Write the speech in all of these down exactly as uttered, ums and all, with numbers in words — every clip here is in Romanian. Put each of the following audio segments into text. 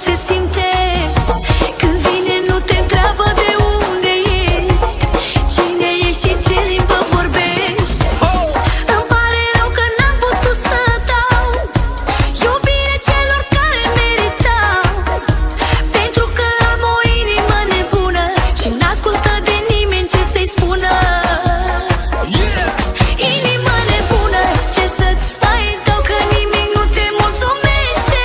se simte. Când vine nu te întreabă de unde ești, cine ești și ce limbă vorbești. Îmi pare rău că n-am putut să dau iubire celor care meritau, pentru că am o inimă nebună și n-ascultă de nimeni ce să-i spună. Inima nebună, ce să-ți mai dau că nimic nu te mulțumește.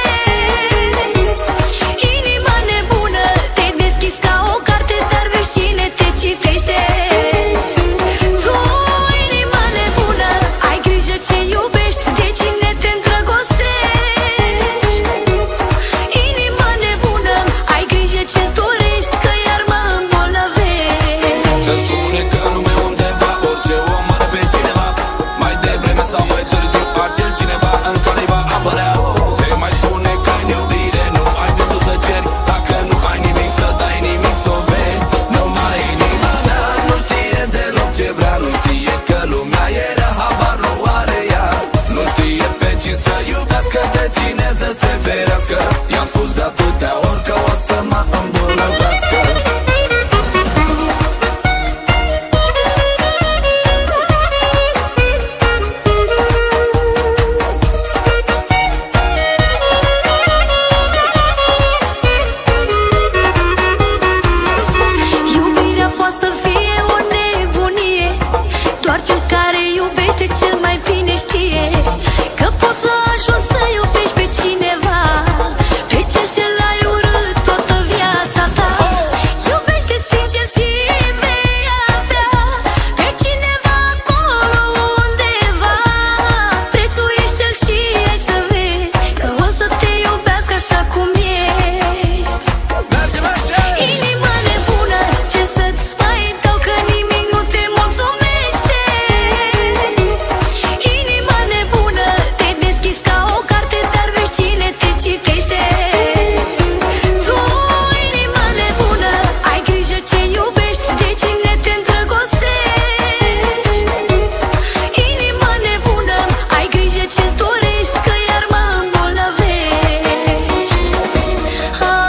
Inima nebună, te deschizi ca o carte, dar vezi cine te citește. Tu, inima nebună, ai grijă ce iubești, de cine te îndrăgostești. Inima nebună, ai grijă ce dorești, că iar mă îmbolnăvești. Se spune că în lume undeva orice om are pe cineva, mai devreme sau mai târziu acel cineva în care va apărea. Se mai spune că în iubire nu ai dreptul să ceri, dacă nu ai nimic să dai, nimic să o vezi. Numai inima mea nu știe deloc ce vrea, nu știe că lumea e rea, habar nu are ea. Nu știe pe cine să iubească, de cine să se ferească. I-am spus de atâtea ori că o să mă îmbolnăvească. Iubirea poate să fie o nebunie, doar cel care iubește cel mai bine știe că poți să ajungi să iubești pe cineva, pe cel ce l-ai urât toată viața ta. Iubește sincer și vei avea pe cineva acolo undeva. Prețuiește-l și ai să vezi că o să te iubească așa cum ești. Merge, merge! Inima nebună, ce să-ți mai dau că nimic nu te mulțumește. Inima nebună, te deschizi ca o carte, dar vezi cine te citește. Tu, inima nebună, ai grijă ce iubești, de cine te îndrăgostești. Inima nebună, ai grijă ce dorești, că iar mă îmbolnăvești. Ah, ah,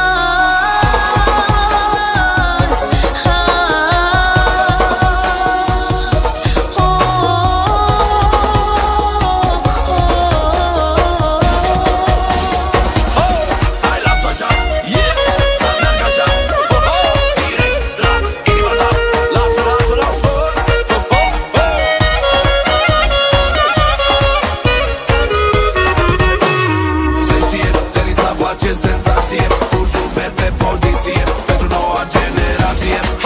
Hai, lasă așa, yeah, să meargă așa. Oh, oh, direct la inima ta. Lasă, lasă, lasă. Oh, oh, oh. Se știe, tenisa face senzație, cu juve pe poziție, pentru noua generație.